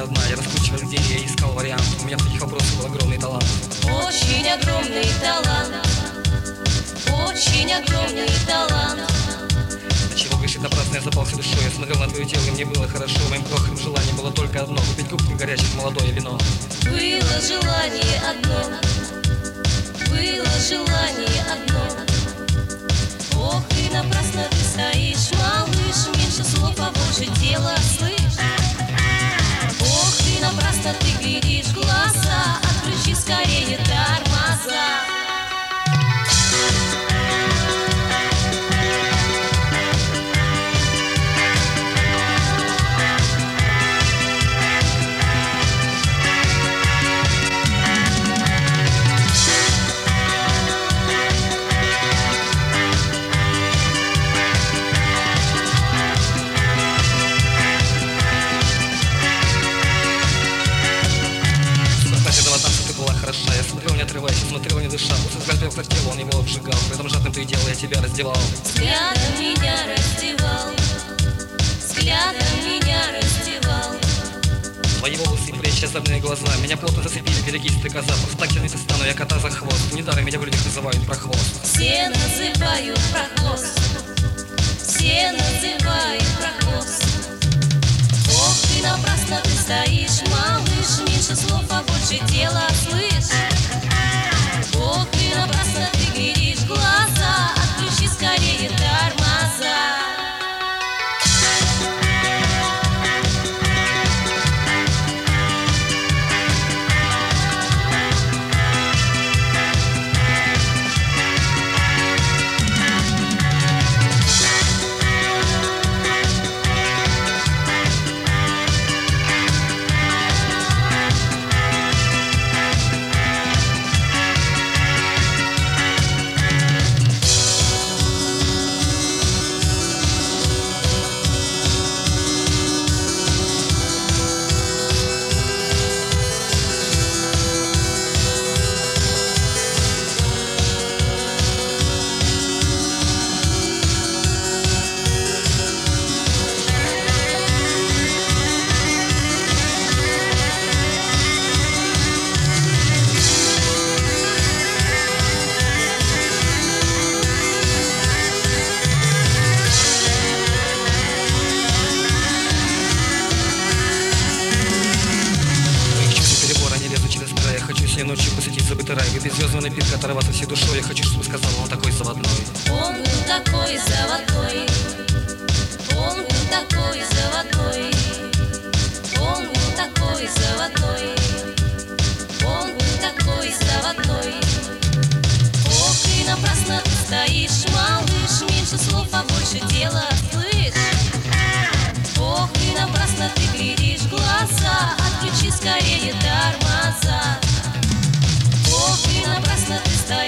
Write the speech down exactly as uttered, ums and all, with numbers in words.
одна. Я раскручивал идеи, я искал вариант. У меня в таких вопросах был огромный талант. Очень огромный талант, очень огромный талант. А чего грешить напрасно, я запался душой. Я смотрел на твое тело, и мне было хорошо. Моим крохотным желанием было только одно: купить кубком горячих молодое вино. Было желание одно, было желание одно. Ох, и напрасно ты стоишь, малыш, меньше слов, а больше дела, слышь. Ох, и напрасно ты глядишь в глаза, отключи скорее тормоза. Я смотрел, не отрываясь, смотрел, не дыша. После взгляда в тело, он его обжигал. В этом жадном то и дело я тебя раздевал. Взглядом меня раздевал, взглядом меня раздевал. Твои волосы и плечи, озорные глаза меня плотно зацепили, берегись ты, коза. Просто так тянуть и стану я кота за хвост. Недаром меня в людях называют прохвост. Все называют прохвост, все называют прохвост. Ох, ты напрасно ты стоишь, малыш, меньше слов, а больше дела, слышь. Ох, ты напрасно ты глядишь в глаза, отключи скорее тормоза. Ночью посетить забытый рай, выпить звездный напиток, оторваться всей душой. Я хочу, чтобы сказал, он такой заводной. Он был такой заводной, он был такой заводной, он был такой заводной, он был такой заводной. Ох, и напрасно ты стоишь, малыш, меньше слов, а больше дела, слышь. Ох, и напрасно ты глядишь в глаза, отключи скорее тормоза. Ох, и напрасно ты стоишь.